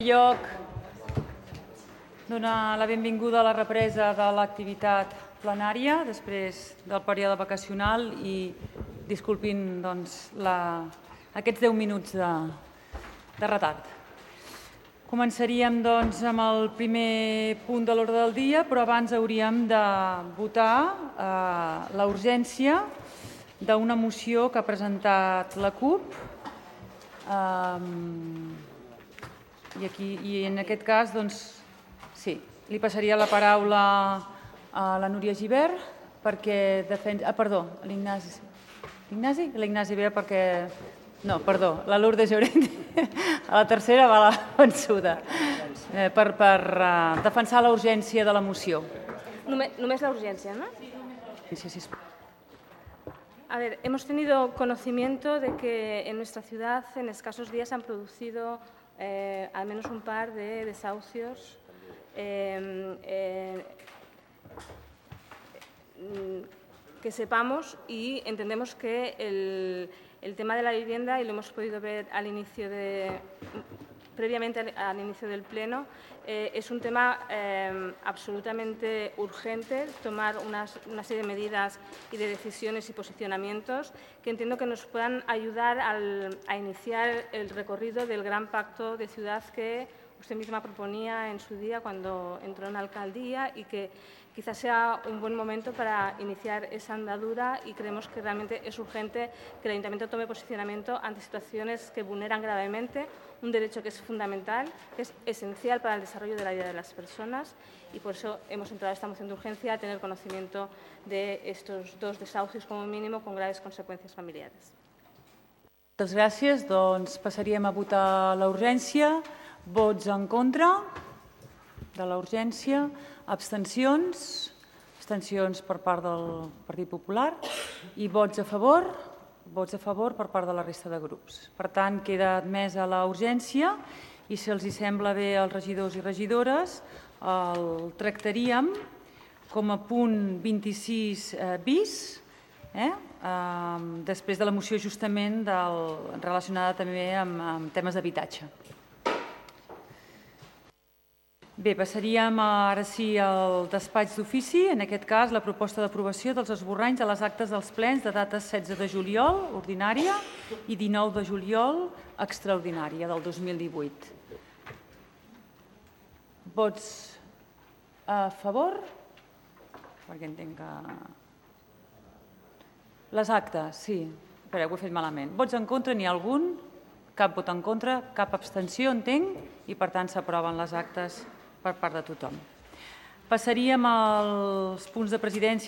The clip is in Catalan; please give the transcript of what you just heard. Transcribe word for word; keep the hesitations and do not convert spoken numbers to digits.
lloc, donar la benvinguda a la represa de l'activitat plenària després del període vacacional i disculpin doncs, la, aquests deu minuts de, de retard. Començaríem doncs, amb el primer punt de l'ordre del dia, però abans hauríem de votar eh, la urgència d'una moció que ha presentat la CUP. Eh, i, aquí, I en aquest cas, doncs, sí, li passaria la paraula a la Núria Gibert perquè defensa... Ah, perdó, l'Ignasi. L'Ignasi? L'Ignasi ve perquè... No, perdó, la Lourdes Llorente. A la tercera va la vençuda. Eh, per per uh, defensar la urgència de la moció. Només, només la urgencia, ¿no? Sí, sí, sí. A ver, hemos tenido conocimiento de que en nuestra ciudad en escasos días han producido eh, al menos un par de desahucios eh, eh, que sepamos y entendemos que el, el tema de la vivienda, y lo hemos podido ver al inicio de, previamente al, al inicio del Pleno, eh, es un tema eh, absolutamente urgente, tomar unas, una serie de medidas y de decisiones y posicionamientos que entiendo que nos puedan ayudar al, a iniciar el recorrido del gran pacto de ciudad que usted misma proponía en su día cuando entró en la alcaldía y que quizás sea un buen momento para iniciar esa andadura y creemos que realmente es urgente que el Ayuntamiento tome posicionamiento ante situaciones que vulneran gravemente un derecho que es fundamental, que es esencial para el desarrollo de la vida de las personas y por eso hemos entrado a esta moción de urgencia a tener conocimiento de estos dos desahucios como mínimo con graves consecuencias familiares. Moltes gràcies. Doncs passaríem a votar la urgència. Vots en contra de la urgència. Abstencions. Abstencions per part del Partit Popular. I vots a favor. Vots a favor per part de la resta de grups. Per tant, queda admesa la urgència i si els hi sembla bé als regidors i regidores, el tractaríem com a punt vint-i-sis bis, eh? eh, després de la moció justament del, relacionada també amb, amb temes d'habitatge. Bé, passaríem ara sí al despatx d'ofici, en aquest cas la proposta d'aprovació dels esborranys de les actes dels plens de dates setze de juliol, ordinària, i dinou de juliol, extraordinària, del dos mil divuit. Vots a favor? Perquè entenc que... Les actes, sí. Espera, ho he fet malament. Vots en contra, n'hi ha algun? Cap vot en contra, cap abstenció, entenc, i per tant s'aproven les actes per part de tothom. Passaríem als punts de presidència.